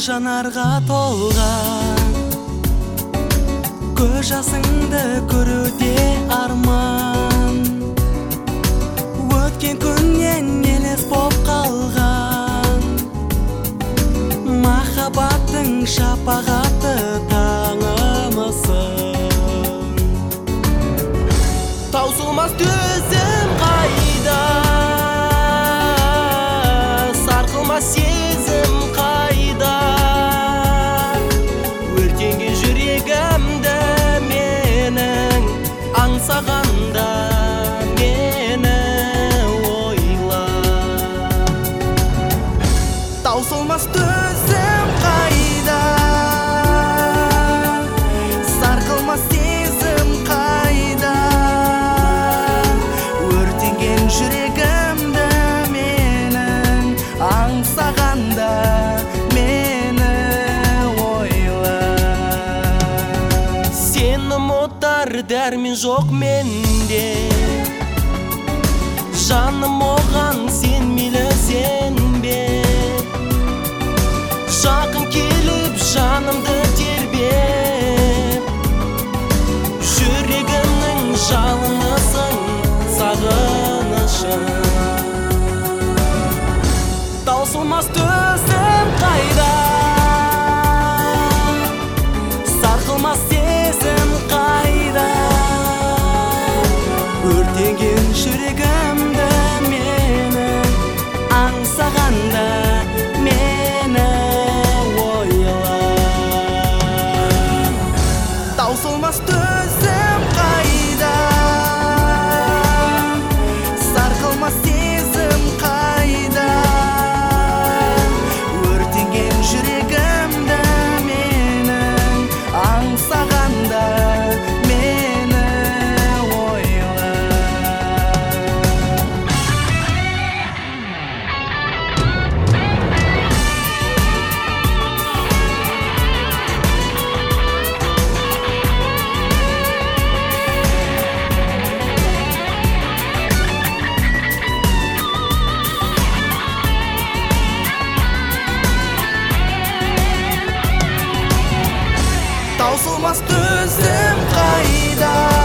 жанарға толған, көз жасыңды көруде арман. Өткен күннен елес боп қалған, махаббаттың шапағаты таңымысың. Таусылмас төзім қайда, сарқылмас сезім қайда. Өртенген жүрегімді менің аңсағанда мені ойла. Таусылмас төзім қайда, сарқылмас сезім қайда. Өртенген жүрегімді менің аңсағанда мені ойла. Сені ұмытар дәрмен жоқ менде, жаным оған сен мейлі сенбе. Жақын келіп жанымды тербеп, жүрегімнің жалынысың сағынышым. Таусылмас төзім қайда, сарқылмас сезім қайда. Өртенген жүрегімді менің аңсағанда мені ойла. Таусылмас төзім қайда, сарқылмас сезім қайда. Өртенген жүрегімді менің аңсағанда мені ойла. Таусылмас төзім қайда,